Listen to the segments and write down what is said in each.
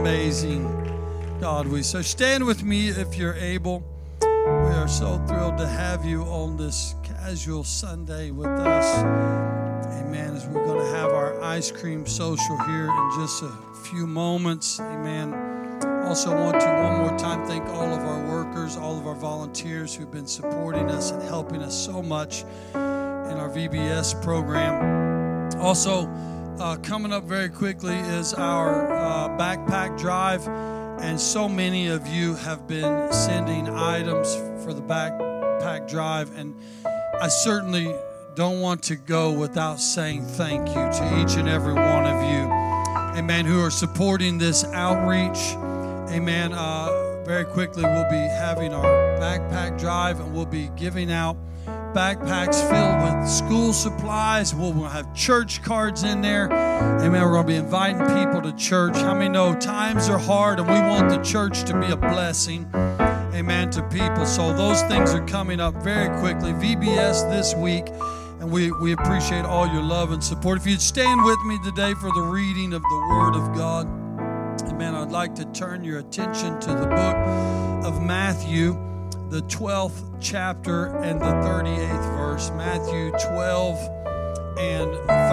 amazing God we serve. Stand with me if you're able. We are so thrilled to have you on this casual Sunday with us. Amen. As we're going to have our ice cream social here in just a few moments. Amen. Also want to one more time thank all of our workers, all of our volunteers who've been supporting us and helping us so much in our VBS program. Also, coming up very quickly is our backpack drive, and so many of you have been sending items for the backpack drive, and I certainly don't want to go without saying thank you to each and every one of you, amen, who are supporting this outreach. Amen. Very quickly, we'll be having our backpack drive, and we'll be giving out backpacks filled with school supplies. We'll have church cards in there. Amen. We're going to be inviting people to church. How many know times are hard, and we want the church to be a blessing, amen, to people. So those things are coming up very quickly. VBS this week, and we appreciate all your love and support. If you'd stand with me today for the reading of the Word of God. Amen. I'd like to turn your attention to the book of Matthew, the 12th chapter and the 38th verse. Matthew 12 and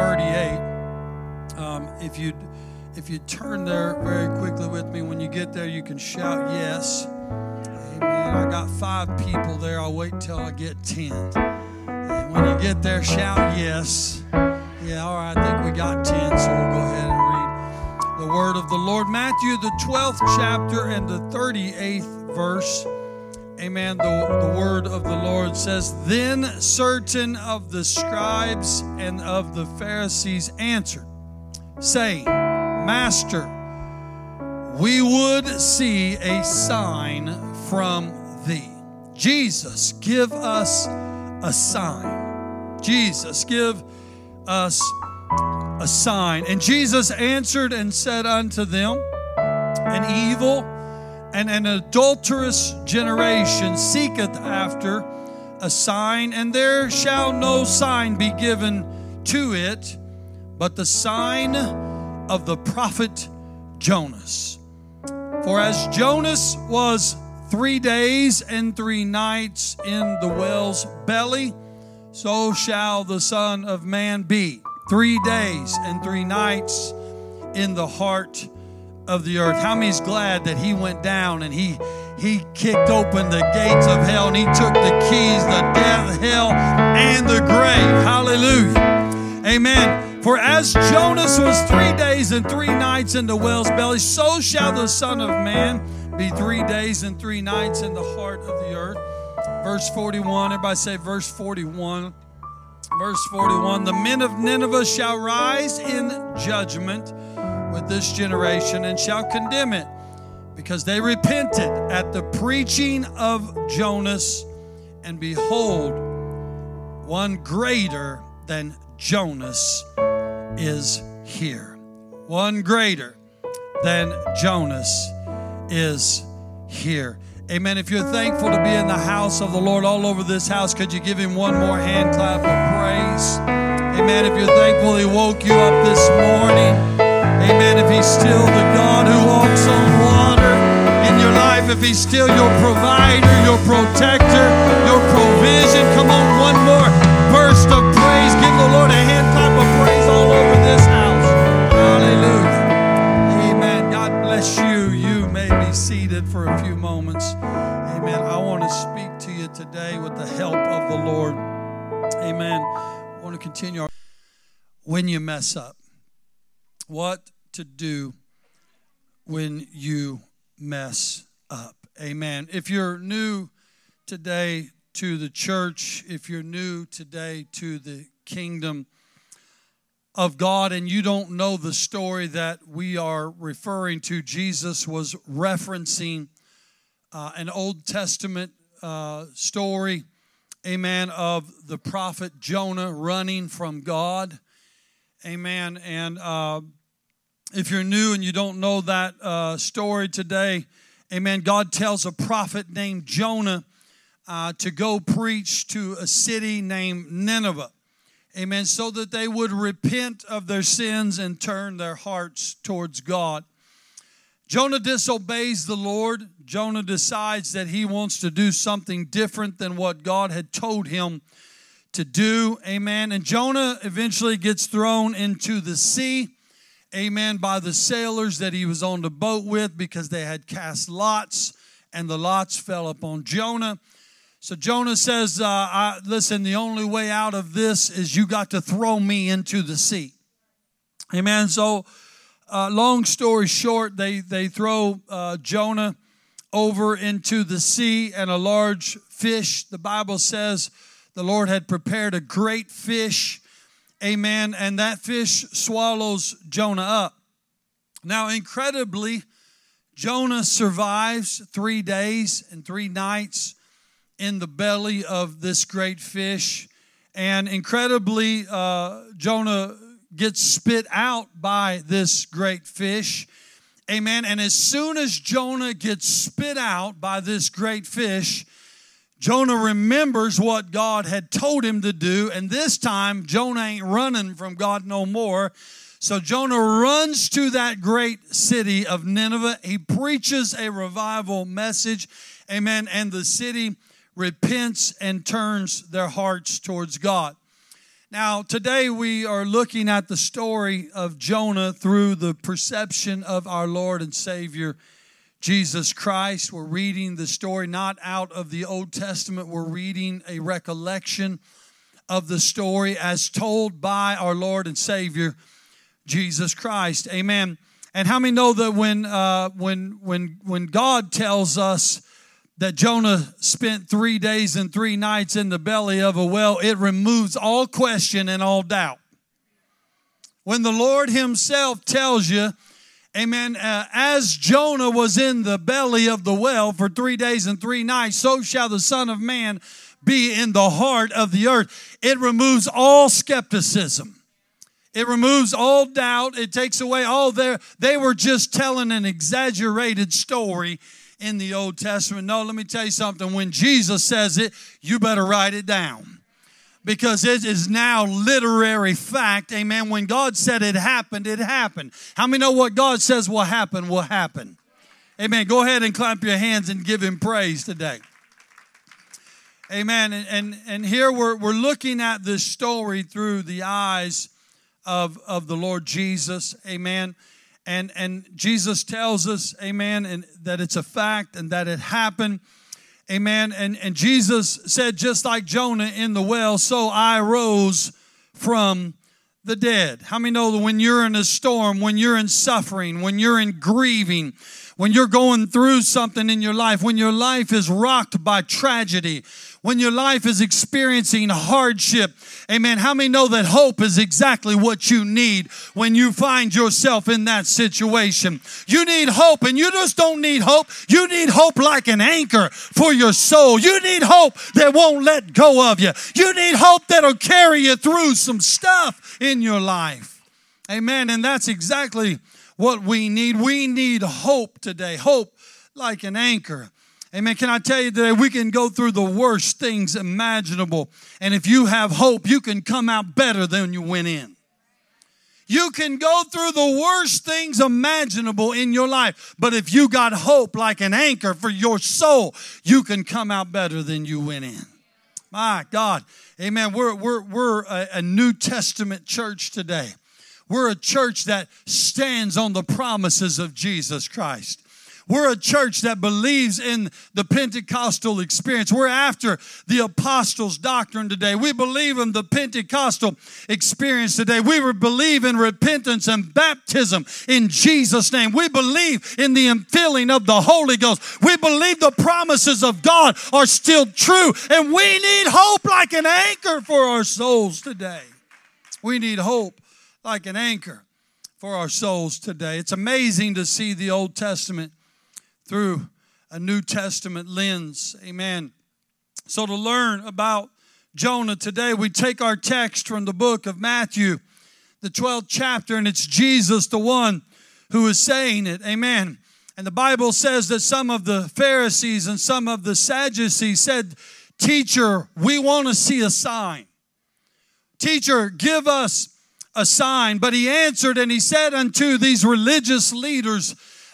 38. If you turn there very quickly with me, when you get there, you can shout yes. Amen. I got 5 people there. I'll wait till I get 10. And when you get there, shout yes. Yeah, all right, I think we got 10, so we'll go ahead and read the word of the Lord. Matthew, the 12th chapter and the 38th verse. Amen. The word of the Lord says, "Then certain of the scribes and of the Pharisees answered, saying, Master, we would see a sign from thee. Jesus, give us a sign. Jesus, give us a sign. And Jesus answered and said unto them, An evil and an adulterous generation seeketh after a sign, and there shall no sign be given to it, but the sign of the prophet Jonas. For as Jonas was 3 days and 3 nights in the whale's belly, so shall the Son of Man be 3 days and 3 nights in the heart of the earth." How many's glad that he went down and he kicked open the gates of hell, and he took the keys, the death, hell, and the grave? Hallelujah. Amen. For as Jonas was 3 days and 3 nights in the whale's belly, so shall the Son of Man be 3 days and 3 nights in the heart of the earth. Verse 41, everybody say verse 41. Verse 41, "The men of Nineveh shall rise in judgment with this generation and shall condemn it, because they repented at the preaching of Jonas, and behold, one greater than Jonas is here." One greater than Jonas is here. Amen. If you're thankful to be in the house of the Lord all over this house, could you give him one more hand clap of praise? Amen. If you're thankful he woke you up this morning. Amen. If he's still the God who walks on water in your life, if he's still your provider, your protector, your provision, come on, one more burst of praise. Give the Lord a hand clap of praise all over this house. Hallelujah. Amen. God bless you. You may be seated for a few moments. Amen. I want to speak to you today with the help of the Lord. Amen. I want to continue. When you mess up. What to do when you mess up. Amen. If you're new today to the church, if you're new today to the kingdom of God, and you don't know the story that we are referring to, Jesus was referencing an Old Testament story, amen, of the prophet Jonah running from God. Amen. And if you're new and you don't know that story today, amen, God tells a prophet named Jonah to go preach to a city named Nineveh. Amen. So that they would repent of their sins and turn their hearts towards God. Jonah disobeys the Lord. Jonah decides that he wants to do something different than what God had told him to do. Amen. And Jonah eventually gets thrown into the sea. Amen. By the sailors that he was on the boat with, because they had cast lots, and the lots fell upon Jonah. So Jonah says, listen, the only way out of this is you got to throw me into the sea. Amen. So long story short, they throw Jonah over into the sea, and a large fish, the Bible says, the Lord had prepared a great fish. Amen. And that fish swallows Jonah up. Now, incredibly, Jonah survives 3 days and 3 nights in the belly of this great fish. And incredibly, Jonah gets spit out by this great fish. Amen. And as soon as Jonah gets spit out by this great fish, Jonah remembers what God had told him to do, and this time Jonah ain't running from God no more. So Jonah runs to that great city of Nineveh. He preaches a revival message, amen, and the city repents and turns their hearts towards God. Now, today we are looking at the story of Jonah through the perception of our Lord and Savior, Jesus Christ. We're reading the story not out of the Old Testament. We're reading a recollection of the story as told by our Lord and Savior, Jesus Christ. Amen. And how many know that when God tells us that Jonah spent 3 days and 3 nights in the belly of a whale, it removes all question and all doubt. When the Lord himself tells you, amen, as Jonah was in the belly of the whale for 3 days and 3 nights, so shall the Son of Man be in the heart of the earth. It removes all skepticism. It removes all doubt. It takes away all they were just telling an exaggerated story in the Old Testament. No, let me tell you something. When Jesus says it, you better write it down, because it is now literary fact. Amen. When God said it happened, it happened. How many know what God says will happen will happen? Amen. Go ahead and clap your hands and give him praise today. Amen. And here we're looking at this story through the eyes of the Lord Jesus. Amen. And Jesus tells us, amen, and that it's a fact and that it happened. Amen. And Jesus said, just like Jonah in the well, so I rose from the dead. How many know that when you're in a storm, when you're in suffering, when you're in grieving, when you're going through something in your life, when your life is rocked by tragedy, when your life is experiencing hardship, amen, how many know that hope is exactly what you need when you find yourself in that situation? You need hope, and you just don't need hope. You need hope like an anchor for your soul. You need hope that won't let go of you. You need hope that'll carry you through some stuff in your life. Amen, and that's exactly what we need. We need hope today, hope like an anchor. Amen. Can I tell you today, we can go through the worst things imaginable, and if you have hope, you can come out better than you went in. You can go through the worst things imaginable in your life, but if you got hope like an anchor for your soul, you can come out better than you went in. My God. Amen. We're a New Testament church today. We're a church that stands on the promises of Jesus Christ. We're a church that believes in the Pentecostal experience. We're after the apostles' doctrine today. We believe in the Pentecostal experience today. We believe in repentance and baptism in Jesus' name. We believe in the infilling of the Holy Ghost. We believe the promises of God are still true. And we need hope like an anchor for our souls today. We need hope like an anchor for our souls today. It's amazing to see the Old Testament through a New Testament lens. Amen. So to learn about Jonah today, we take our text from the book of Matthew, the 12th chapter, and it's Jesus, the one who is saying it. Amen. And the Bible says that some of the Pharisees and some of the Sadducees said, "Teacher, we want to see a sign. Teacher, give us a sign." But he answered and he said unto these religious leaders,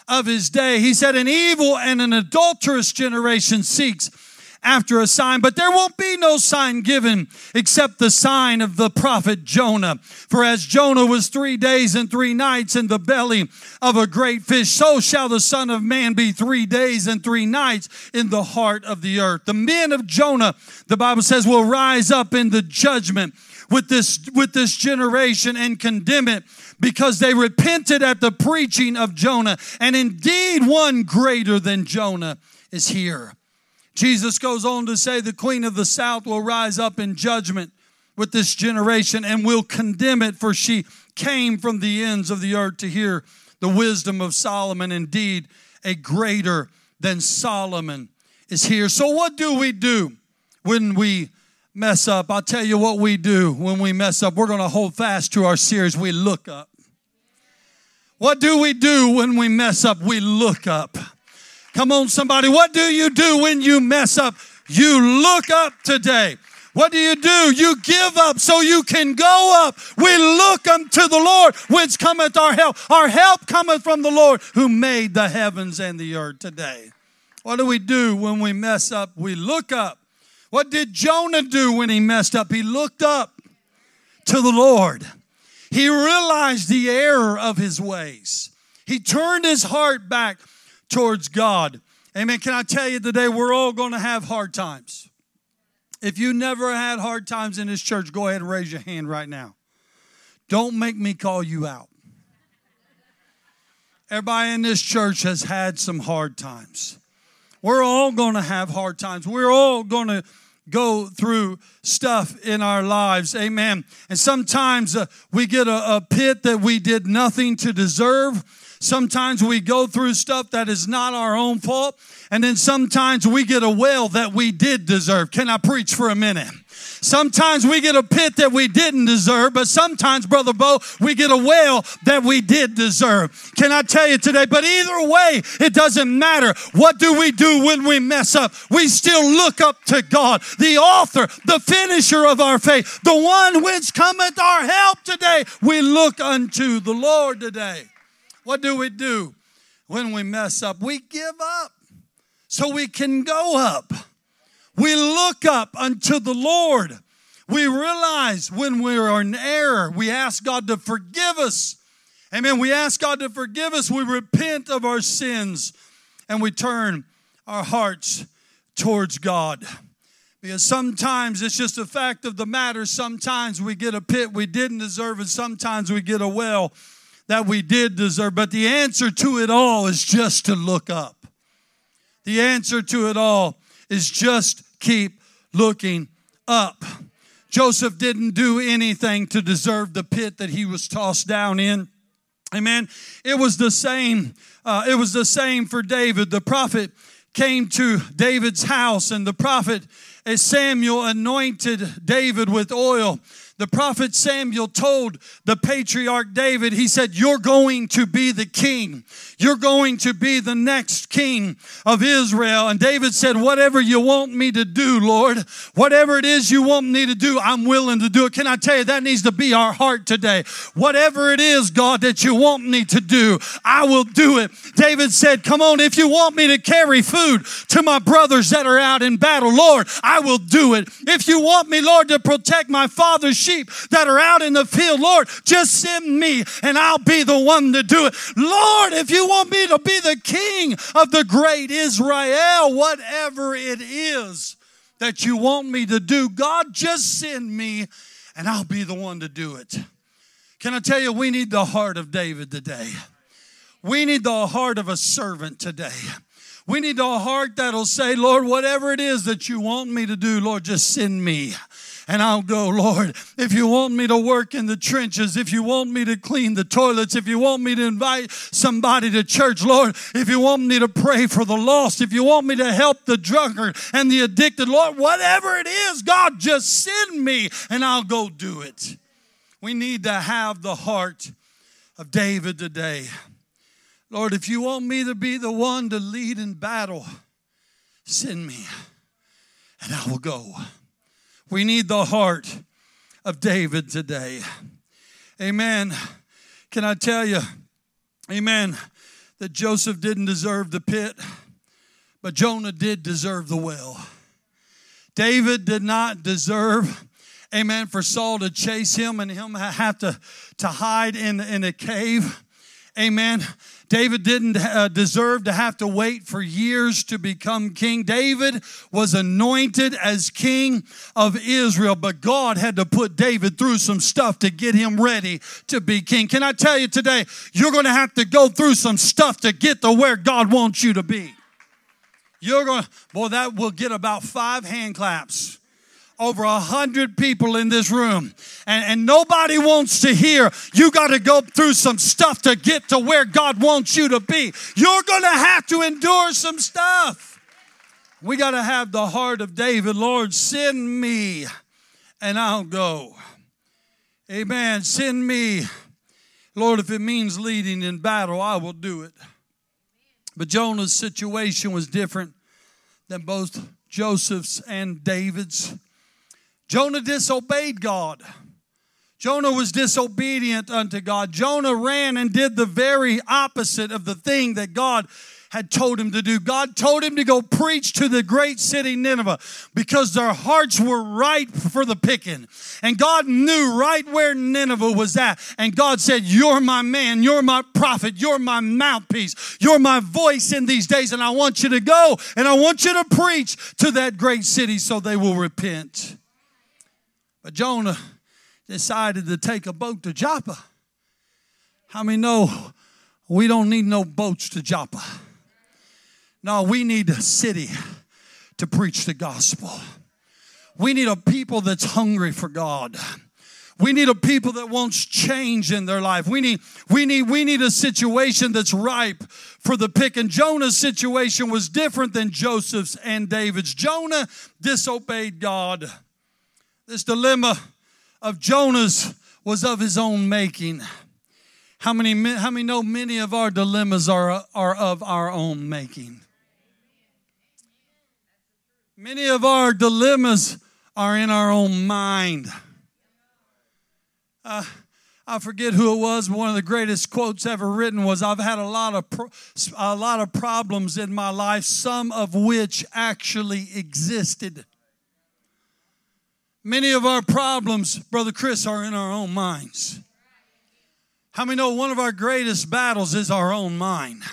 of his day. He said, an evil and an adulterous generation seeks after a sign, but there won't be no sign given except the sign of the prophet Jonah. For as Jonah was 3 days and 3 nights in the belly of a great fish, so shall the Son of Man be 3 days and 3 nights in the heart of the earth. The men of Jonah, the Bible says, will rise up in the judgment with this generation and condemn it, because they repented at the preaching of Jonah. And indeed, one greater than Jonah is here. Jesus goes on to say the queen of the south will rise up in judgment with this generation and will condemn it, for she came from the ends of the earth to hear the wisdom of Solomon. Indeed, a greater than Solomon is here. So what do we do when we mess up? I'll tell you what we do when we mess up. We're going to hold fast to our series. We look up. What do we do when we mess up? We look up. Come on, somebody. What do you do when you mess up? You look up today. What do? You give up so you can go up. We look unto the Lord, whence cometh our help. Our help cometh from the Lord who made the heavens and the earth today. What do we do when we mess up? We look up. What did Jonah do when he messed up? He looked up to the Lord. He realized the error of his ways. He turned his heart back towards God. Amen. Can I tell you today, we're all going to have hard times. If you never had hard times in this church, go ahead and raise your hand right now. Don't make me call you out. Everybody in this church has had some hard times. We're all going to have hard times. We're all going to go through stuff in our lives. Amen. And sometimes we get a pit that we did nothing to deserve. Sometimes we go through stuff that is not our own fault. And then sometimes we get a well that we did deserve. Can I preach for a minute? Sometimes we get a pit that we didn't deserve, but sometimes, Brother Bo, we get a well that we did deserve. Can I tell you today? But either way, it doesn't matter. What do we do when we mess up? We still look up to God, the author, the finisher of our faith, the one whence cometh our help today. We look unto the Lord today. What do we do when we mess up? We give up so we can go up. We look up unto the Lord. We realize when we're in error, we ask God to forgive us. Amen. We ask God to forgive us. We repent of our sins and we turn our hearts towards God. Because sometimes it's just a fact of the matter. Sometimes we get a pit we didn't deserve, and sometimes we get a well that we did deserve. But the answer to it all is just to look up. The answer to it all is just keep looking up. Joseph didn't do anything to deserve the pit that he was tossed down in. Amen. It was the same. It was the same for David. The prophet came to David's house, and the prophet Samuel anointed David with oil. The prophet Samuel told the patriarch David, he said, you're going to be the king. You're going to be the next king of Israel. And David said, whatever you want me to do, Lord, whatever it is you want me to do, I'm willing to do it. Can I tell you, that needs to be our heart today. Whatever it is, God, that you want me to do, I will do it. David said, come on, if you want me to carry food to my brothers that are out in battle, Lord, I will do it. If you want me, Lord, to protect my father's sheep that are out in the field, Lord, just send me and I'll be the one to do it. Lord, if you want me to be the king of the great Israel, whatever it is that you want me to do, God, just send me and I'll be the one to do it. Can I tell you, we need the heart of David today. We need the heart of a servant today. We need a heart that'll say, Lord, whatever it is that you want me to do, Lord, just send me. And I'll go, Lord, if you want me to work in the trenches, if you want me to clean the toilets, if you want me to invite somebody to church, Lord, if you want me to pray for the lost, if you want me to help the drunkard and the addicted, Lord, whatever it is, God, just send me and I'll go do it. We need to have the heart of David today. Lord, if you want me to be the one to lead in battle, send me and I will go. We need the heart of David today. Amen. Can I tell you, amen, that Joseph didn't deserve the pit, but Jonah did deserve the well. David did not deserve, amen, for Saul to chase him and him have to hide in a cave. Amen. David didn't deserve to have to wait for years to become king. David was anointed as king of Israel, but God had to put David through some stuff to get him ready to be king. Can I tell you today, you're going to have to go through some stuff to get to where God wants you to be. You're going to, boy, that will get about 5 hand claps. Over 100 people in this room. And nobody wants to hear you got to go through some stuff to get to where God wants you to be. You're going to have to endure some stuff. We got to have the heart of David. Lord, send me and I'll go. Amen. Send me. Lord, if it means leading in battle, I will do it. But Jonah's situation was different than both Joseph's and David's. Jonah disobeyed God. Jonah was disobedient unto God. Jonah ran and did the very opposite of the thing that God had told him to do. God told him to go preach to the great city Nineveh because their hearts were ripe for the picking. And God knew right where Nineveh was at. And God said, you're my man, you're my prophet, you're my mouthpiece, you're my voice in these days. And I want you to go and I want you to preach to that great city so they will repent. But Jonah decided to take a boat to Joppa. How many know we don't need no boats to Joppa? No, we need a city to preach the gospel. We need a people that's hungry for God. We need a people that wants change in their life. We need a situation that's ripe for the pick. And Jonah's situation was different than Joseph's and David's. Jonah disobeyed God. This dilemma of Jonah's was of his own making. How many know many of our dilemmas are of our own making? Many of our dilemmas are in our own mind. I forget who it was, but one of the greatest quotes ever written was, I've had a lot of problems in my life, some of which actually existed. Many of our problems, Brother Chris, are in our own minds. How many know one of our greatest battles is our own mind?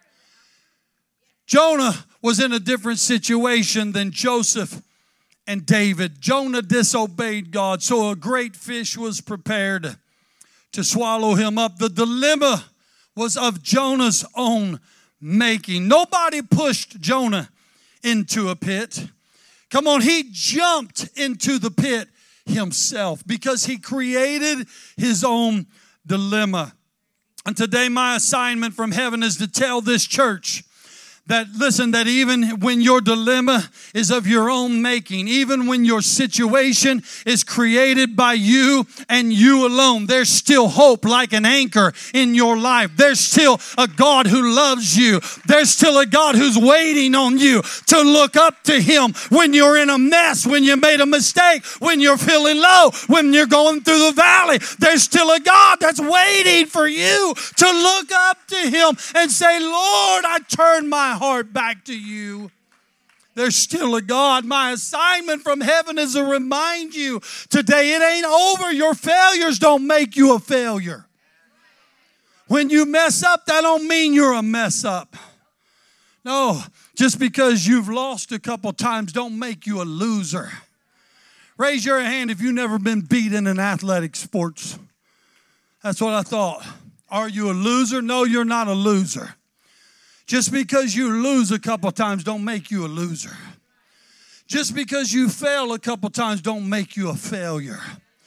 Jonah was in a different situation than Joseph and David. Jonah disobeyed God, so a great fish was prepared to swallow him up. The dilemma was of Jonah's own making. Nobody pushed Jonah into a pit. Come on, he jumped into the pit himself because he created his own dilemma. And today my assignment from heaven is to tell this church that, listen, that even when your dilemma is of your own making, even when your situation is created by you and you alone, there's still hope like an anchor in your life. There's still a God who loves you. There's still a God who's waiting on you to look up to Him when you're in a mess, when you made a mistake, when you're feeling low, when you're going through the valley. There's still a God that's waiting for you to look up to Him and say, Lord, I turn my heart back to you. There's still a God. My assignment from heaven is to remind you today, it ain't over. Your failures don't make you a failure. When you mess up, that don't mean you're a mess up. No, just because you've lost a couple times don't make you a loser. Raise your hand if you've never been beat in an athletic sports. That's what I thought. Are you a loser? No, you're not a loser. Just because you lose a couple times don't make you a loser. Just because you fail a couple times don't make you a failure.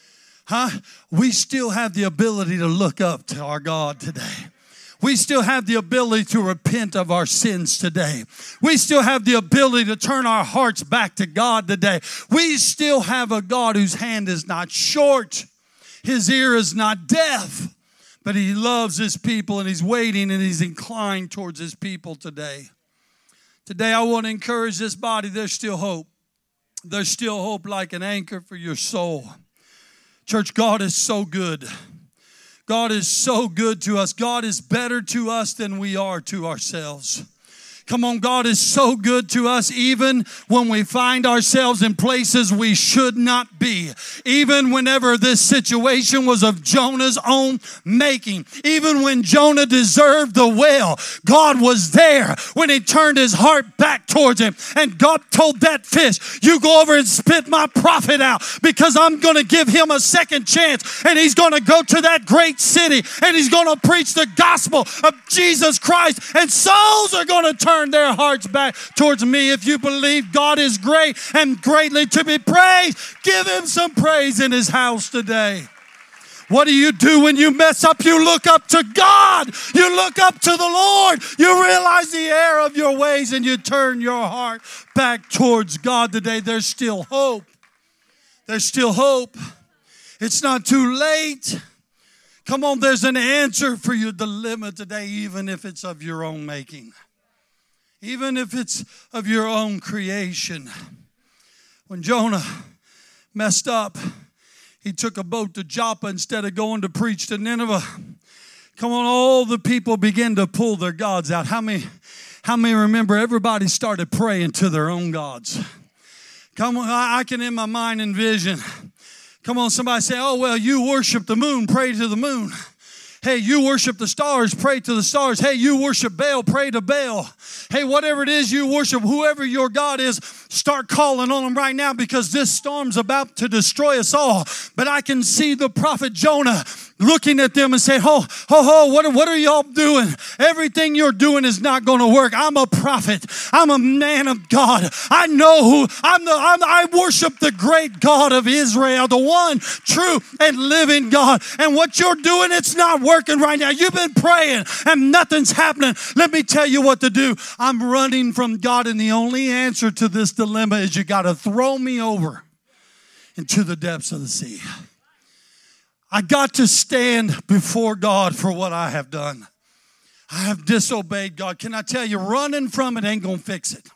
We still have the ability to look up to our God today. We still have the ability to repent of our sins today. We still have the ability to turn our hearts back to God today. We still have a God whose hand is not short. His ear is not deaf. But He loves His people and He's waiting and He's inclined towards His people today. Today I want to encourage this body. There's still hope. There's still hope like an anchor for your soul. Church, God is so good. God is so good to us. God is better to us than we are to ourselves. Come on, God is so good to us even when we find ourselves in places we should not be. Even whenever this situation was of Jonah's own making. Even when Jonah deserved the whale, God was there when he turned his heart back towards him. And God told that fish, you go over and spit my prophet out because I'm going to give him a second chance. And he's going to go to that great city and he's going to preach the gospel of Jesus Christ. And souls are going to turn their hearts back towards me. If you believe God is great and greatly to be praised, give him some praise in his house today. What do you do when you mess up? You look up to God. You look up to the Lord. You realize the error of your ways and you turn your heart back towards God today. There's still hope. There's still hope. It's not too late. Come on, there's an answer for your dilemma today, even if it's of your own making. Even if it's of your own creation. When Jonah messed up, he took a boat to Joppa instead of going to preach to Nineveh. Come on, all the people began to pull their gods out. How many remember everybody started praying to their own gods? Come on, I can in my mind envision. Come on, somebody say, oh, well, you worship the moon, pray to the moon. Hey, you worship the stars, pray to the stars. Hey, you worship Baal, pray to Baal. Hey, whatever it is you worship, whoever your God is, start calling on them right now because this storm's about to destroy us all. But I can see the prophet Jonah looking at them and saying, what are y'all doing? Everything you're doing is not going to work. I'm a prophet. I'm a man of God. I know who I worship the great God of Israel, the one true and living God. And what you're doing, it's not working right now. You've been praying and nothing's happening. Let me tell you what to do. I'm running from God, and the only answer to this dilemma is you got to throw me over into the depths of the sea. I got to stand before God for what I have done. I have disobeyed God. Can I tell you, running from it ain't going to fix it.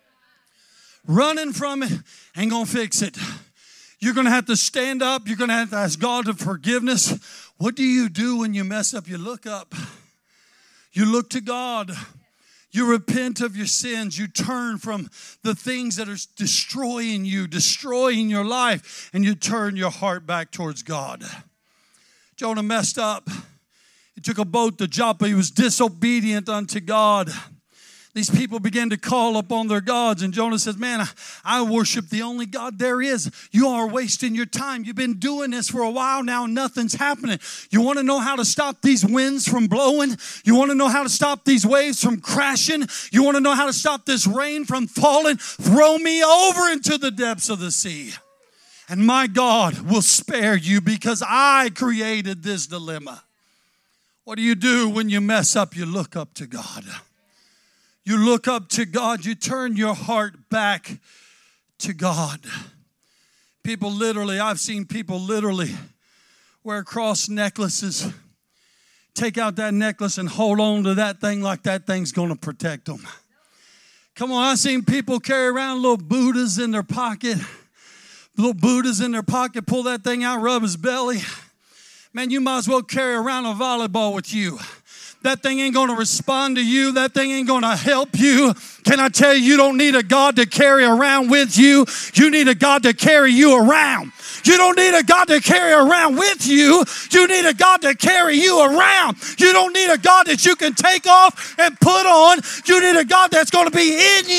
Running from it ain't going to fix it. You're going to have to stand up. You're going to have to ask God for forgiveness. What do you do when you mess up? You look up. You look to God. You repent of your sins. You turn from the things that are destroying you, destroying your life, and you turn your heart back towards God. Jonah messed up. He took a boat to Joppa. He was disobedient unto God. These people began to call upon their gods, and Jonah says, man, I worship the only God there is. You are wasting your time. You've been doing this for a while now, and nothing's happening. You want to know how to stop these winds from blowing? You want to know how to stop these waves from crashing? You want to know how to stop this rain from falling? Throw me over into the depths of the sea, and my God will spare you because I created this dilemma. What do you do when you mess up? You look up to God. You look up to God. You turn your heart back to God. People literally, I've seen people literally wear cross necklaces, take out that necklace and hold on to that thing like that thing's going to protect them. Come on, I've seen people carry around little Buddhas in their pocket. Little Buddhas in their pocket, pull that thing out, rub his belly. Man, you might as well carry around a volleyball with you. That thing ain't going to respond to you. That thing ain't going to help you. Can I tell you, you don't need a God to carry around with you. You need a God to carry you around. You don't need a God to carry around with you. You need a God to carry you around. You don't need a God that you can take off and put on. You need a God that's going to be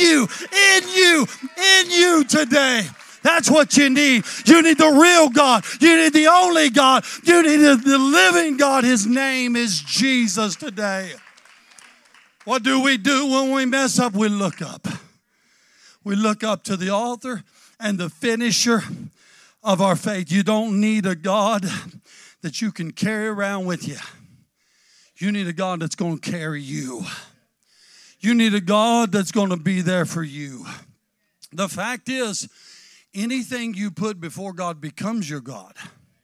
in you today. That's what you need. You need the real God. You need the only God. You need the living God. His name is Jesus today. What do when we mess up? We look up. We look up to the author and the finisher of our faith. You don't need a God that you can carry around with you. You need a God that's going to carry you. You need a God that's going to be there for you. The fact is, anything you put before God becomes your God.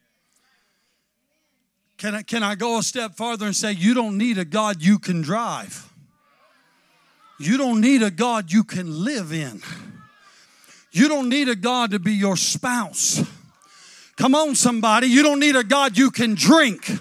Can I go a step farther and say you don't need a God you can drive. You don't need a God you can live in. You don't need a God to be your spouse. Come on, somebody. You don't need a God you can drink.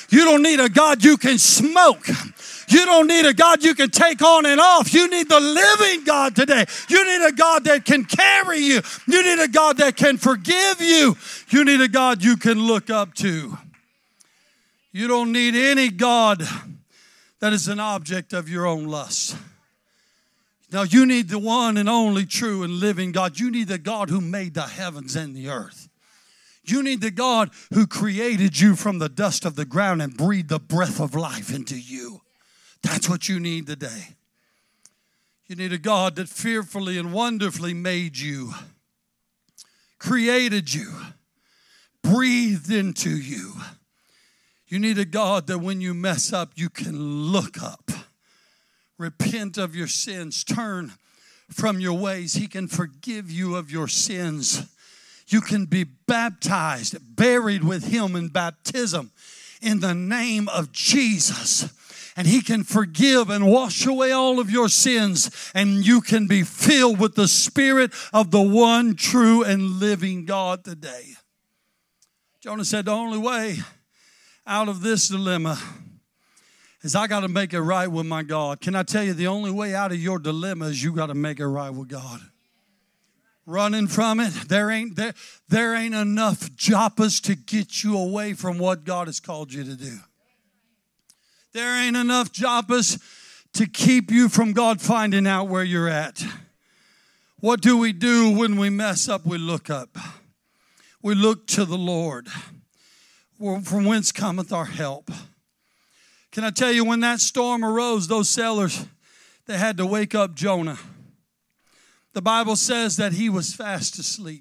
You don't need a God you can smoke. You don't need a God you can take on and off. You need the living God today. You need a God that can carry you. You need a God that can forgive you. You need a God you can look up to. You don't need any God that is an object of your own lust. Now, you need the one and only true and living God. You need the God who made the heavens and the earth. You need the God who created you from the dust of the ground and breathed the breath of life into you. That's what you need today. You need a God that fearfully and wonderfully made you, created you, breathed into you. You need a God that when you mess up, you can look up, repent of your sins, turn from your ways. He can forgive you of your sins. You can be baptized, buried with Him in baptism in the name of Jesus. And He can forgive and wash away all of your sins. And you can be filled with the Spirit of the one true and living God today. Jonah said, the only way out of this dilemma is I got to make it right with my God. Can I tell you, the only way out of your dilemma is you got to make it right with God. Running from it, there ain't enough joppas to get you away from what God has called you to do. There ain't enough joppas to keep you from God finding out where you're at. What do we do when we mess up? We look up. We look to the Lord. From whence cometh our help? Can I tell you, when that storm arose, those sailors, they had to wake up Jonah. The Bible says that he was fast asleep.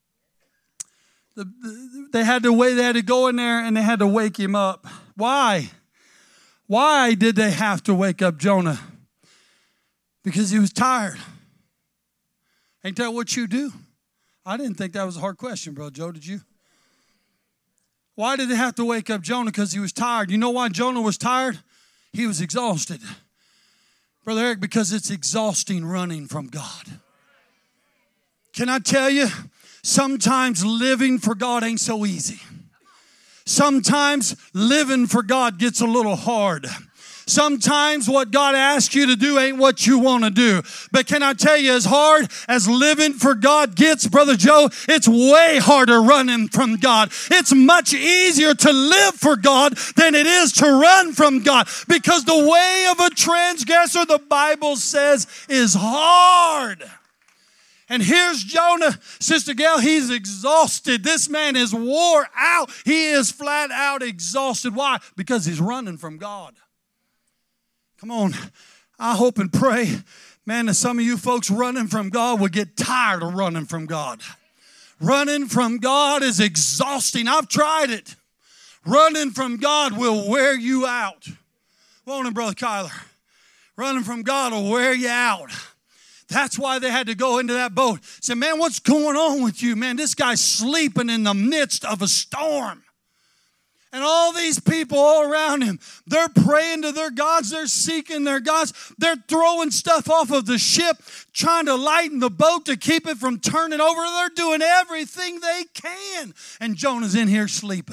They had to go in there and they had to wake him up. Why? Why did they have to wake up Jonah? Because he was tired. Ain't that what you do? I didn't think that was a hard question, Brother Joe. Did you? Why did they have to wake up Jonah? Because he was tired. You know why Jonah was tired? He was exhausted. Brother Eric, because it's exhausting running from God. Can I tell you, sometimes living for God ain't so easy. Sometimes living for God gets a little hard. Sometimes what God asks you to do ain't what you want to do. But can I tell you, as hard as living for God gets, Brother Joe, it's way harder running from God. It's much easier to live for God than it is to run from God. Because the way of a transgressor, the Bible says, is hard. And here's Jonah, Sister Gail, he's exhausted. This man is wore out. He is flat out exhausted. Why? Because he's running from God. Come on. I hope and pray, man, that some of you folks running from God will get tired of running from God. Running from God is exhausting. I've tried it. Running from God will wear you out. Won't it, Brother Kyler? Running from God will wear you out. That's why they had to go into that boat. Say, man, what's going on with you? Man, this guy's sleeping in the midst of a storm. And all these people all around him, they're praying to their gods. They're seeking their gods. They're throwing stuff off of the ship, trying to lighten the boat to keep it from turning over. They're doing everything they can. And Jonah's in here sleeping.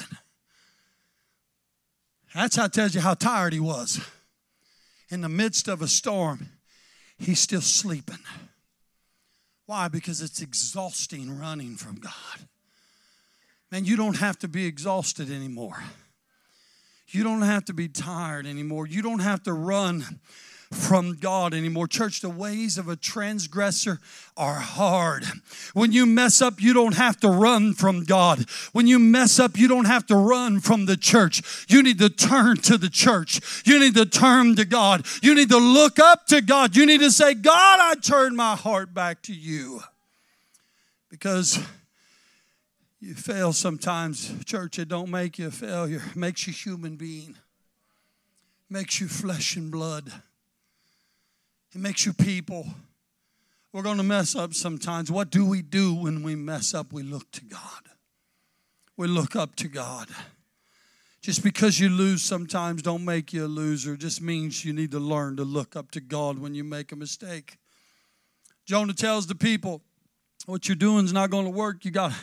That's how it tells you how tired he was. In the midst of a storm, he's still sleeping. Why? Because it's exhausting running from God. Man, you don't have to be exhausted anymore. You don't have to be tired anymore. You don't have to run from God anymore. Church, the ways of a transgressor are hard. When you mess up, you don't have to run from God. When you mess up, you don't have to run from the church. You need to turn to the church. You need to turn to God. You need to look up to God. You need to say, God, I turn my heart back to you. Because you fail sometimes. Church, it don't make you a failure. It makes you a human being. It makes you flesh and blood. It makes you people. We're going to mess up sometimes. What do we do when we mess up? We look to God. We look up to God. Just because you lose sometimes don't make you a loser. It just means you need to learn to look up to God when you make a mistake. Jonah tells the people, what you're doing is not going to work. You got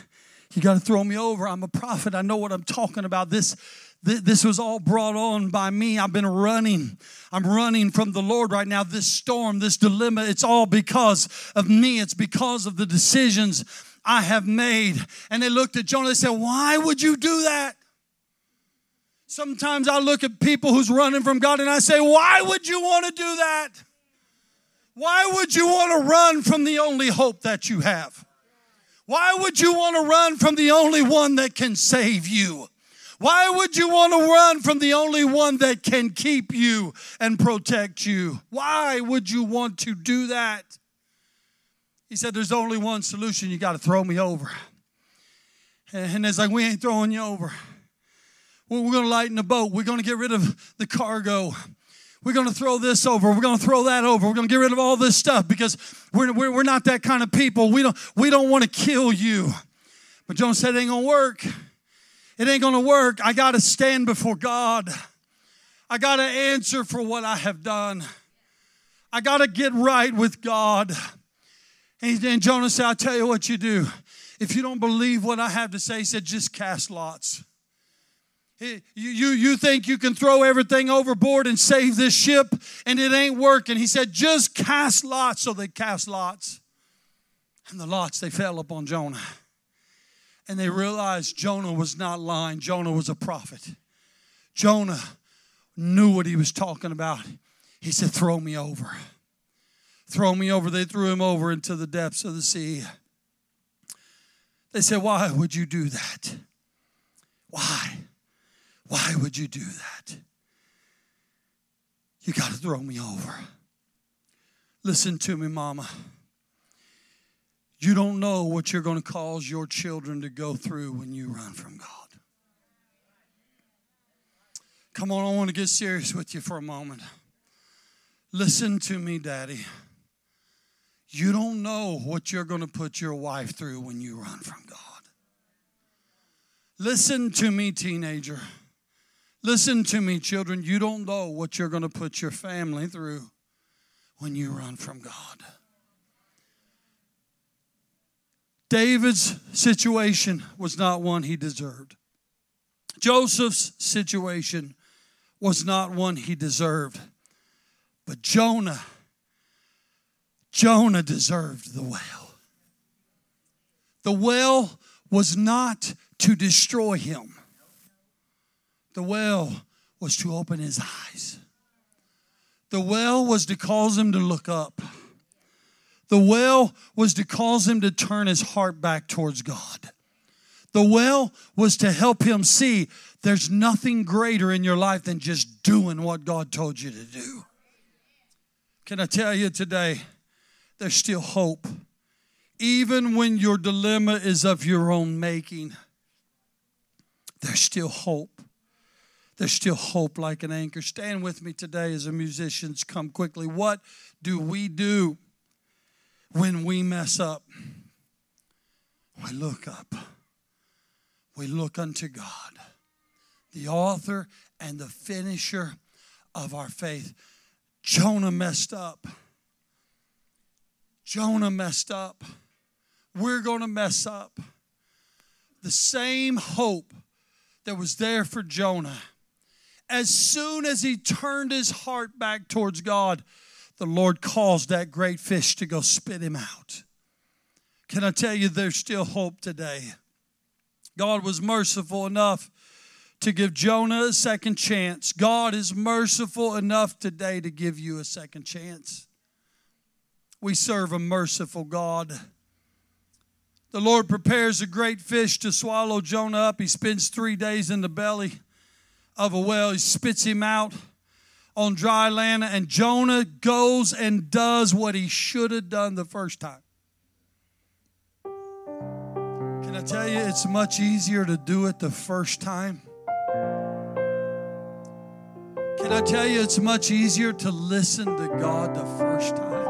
You got to throw me over. I'm a prophet. I know what I'm talking about. This was all brought on by me. I've been running. I'm running from the Lord right now. This storm, this dilemma, it's all because of me. It's because of the decisions I have made. And they looked at Jonah and said, why would you do that? Sometimes I look at people who's running from God and I say, why would you want to do that? Why would you want to run from the only hope that you have? Why would you want to run from the only one that can save you? Why would you want to run from the only one that can keep you and protect you? Why would you want to do that? He said, there's only one solution. You got to throw me over. And it's like, we ain't throwing you over. We're going to lighten the boat. We're going to get rid of the cargo. We're going to throw this over. We're going to throw that over. We're going to get rid of all this stuff because we're not that kind of people. We don't want to kill you. But Jonah said, it ain't going to work. It ain't going to work. I got to stand before God. I got to answer for what I have done. I got to get right with God. And Jonah said, I'll tell you what you do. If you don't believe what I have to say, he said, just cast lots. You think you can throw everything overboard and save this ship, and it ain't working. He said, just cast lots. So they cast lots. And the lots, they fell upon Jonah. And they realized Jonah was not lying. Jonah was a prophet. Jonah knew what he was talking about. He said, throw me over. Throw me over. They threw him over into the depths of the sea. They said, why would you do that? Why? Why would you do that? You got to throw me over. Listen to me, mama. You don't know what you're going to cause your children to go through when you run from God. Come on, I want to get serious with you for a moment. Listen to me, Daddy. You don't know what you're going to put your wife through when you run from God. Listen to me, teenager. Listen to me, children. You don't know what you're going to put your family through when you run from God. David's situation was not one he deserved. Joseph's situation was not one he deserved. But Jonah deserved the well. The well was not to destroy him. The well was to open his eyes. The well was to cause him to look up. The well was to cause him to turn his heart back towards God. The well was to help him see there's nothing greater in your life than just doing what God told you to do. Can I tell you today, there's still hope. Even when your dilemma is of your own making, there's still hope. There's still hope like an anchor. Stand with me today as the musicians come quickly. What do we do when we mess up? We look up. We look unto God, the author and the finisher of our faith. Jonah messed up. Jonah messed up. We're going to mess up. The same hope that was there for Jonah, as soon as he turned his heart back towards God, the Lord caused that great fish to go spit him out. Can I tell you, there's still hope today. God was merciful enough to give Jonah a second chance. God is merciful enough today to give you a second chance. We serve a merciful God. The Lord prepares a great fish to swallow Jonah up. He spends 3 days in the belly of a well. He spits him out on dry land, and Jonah goes and does what he should have done the first time. Can I tell you, it's much easier to do it the first time? Can I tell you, it's much easier to listen to God the first time?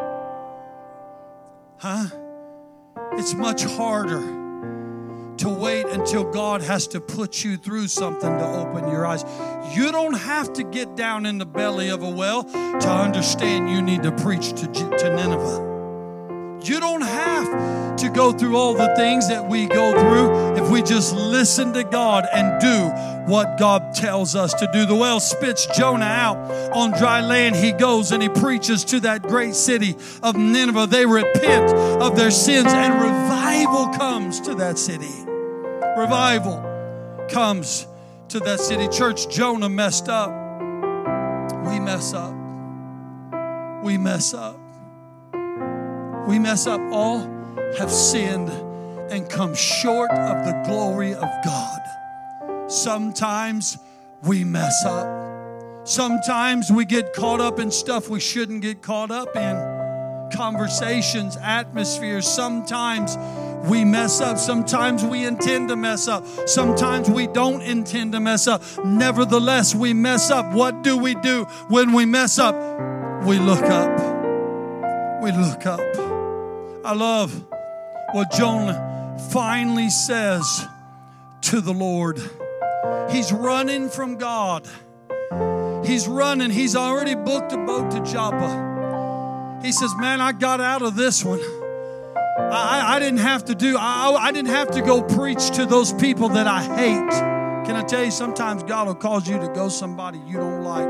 Huh? It's much harder to wait until God has to put you through something to open your eyes. You don't have to get down in the belly of a well to understand you need to preach to Nineveh. You don't have to go through all the things that we go through if we just listen to God and do what God tells us to do. The whale spits Jonah out on dry land. He goes and he preaches to that great city of Nineveh. They repent of their sins and revival comes to that city. Revival comes to that city. Church, Jonah messed up. We mess up. We mess up. We mess up. All have sinned and come short of the glory of God. Sometimes we mess up. Sometimes we get caught up in stuff we shouldn't get caught up in. Conversations, atmospheres. Sometimes we mess up. Sometimes we intend to mess up. Sometimes we don't intend to mess up. Nevertheless, we mess up. What do when we mess up? We look up. We look up. I love what Jonah finally says to the Lord. He's running from God. He's running. He's already booked a boat to Joppa. He says, man, I got out of this one. I didn't have to do, I didn't have to go preach to those people that I hate. Can I tell you, sometimes God will cause you to go somebody you don't like.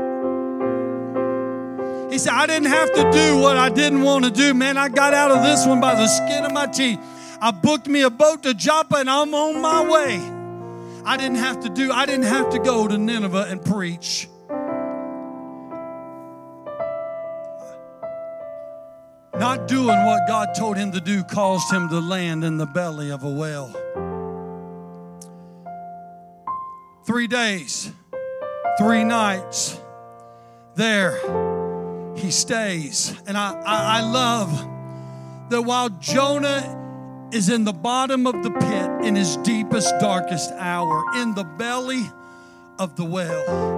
He said, I didn't have to do what I didn't want to do. Man, I got out of this one by the skin of my teeth. I booked me a boat to Joppa and I'm on my way. I didn't have to go to Nineveh and preach. Not doing what God told him to do caused him to land in the belly of a whale. 3 days, 3 nights, there he stays. And I love that while Jonah is in the bottom of the pit, in his deepest, darkest hour, in the belly of the whale,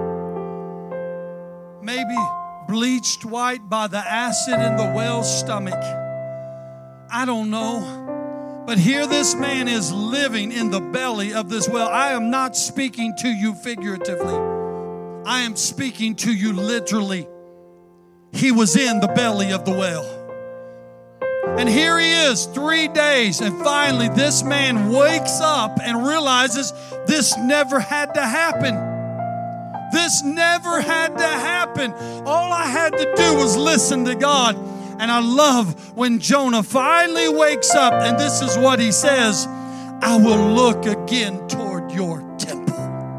maybe bleached white by the acid in the whale's stomach. I don't know. But here this man is living in the belly of this whale. I am not speaking to you figuratively. I am speaking to you literally. He was in the belly of the whale. And here he is, 3 days, and finally this man wakes up and realizes this never had to happen. This never had to happen. All I had to do was listen to God. And I love when Jonah finally wakes up, and this is what he says, I will look again toward your temple.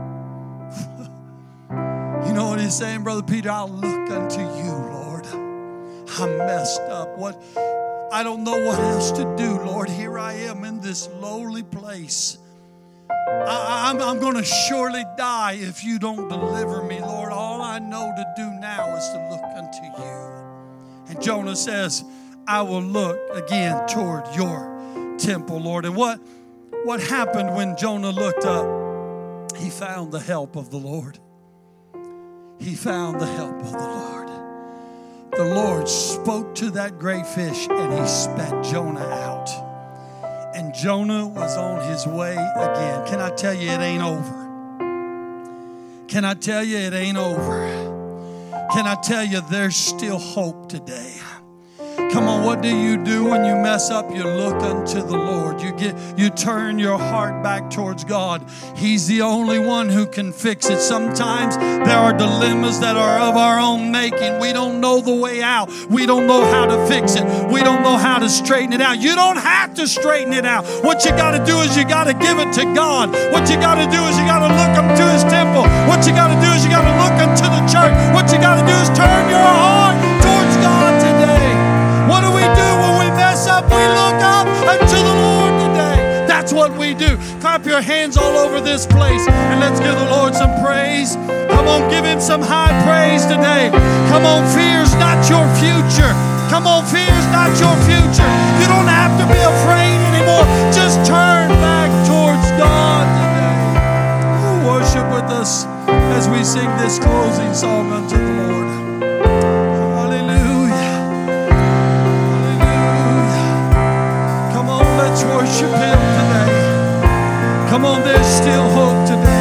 You know what he's saying, Brother Peter? I'll look unto you, Lord. I'm messed up. I don't know what else to do, Lord. Here I am in this lowly place. I'm going to surely die if you don't deliver me, Lord. All I know to do now is to look unto you. And Jonah says, I will look again toward your temple, Lord. And what happened when Jonah looked up? He found the help of the Lord. He found the help of the Lord. The Lord spoke to that great fish and he spat Jonah out. And Jonah was on his way again. Can I tell you it ain't over? Can I tell you it ain't over? Can I tell you there's still hope today? Come on, what do you do when you mess up? You look unto the Lord. You turn your heart back towards God. He's the only one who can fix it. Sometimes there are dilemmas that are of our own making. We don't know the way out. We don't know how to fix it. We don't know how to straighten it out. You don't have to straighten it out. What you got to do is you got to give it to God. What you got to do is you got to look unto His temple. What you got to do is you got to look unto the church. What you got to do is turn your heart towards God today. What do we do when we mess up? We look up unto the Lord today. That's what we do. Clap your hands all over this place and let's give the Lord some praise. Come on, give Him some high praise today. Come on, fear's not your future. Come on, fear's not your future. You don't have to be afraid anymore. Just turn back towards God today. Worship with us as we sing this closing song unto the Lord. Let's worship Him today. Come on, there's still hope today.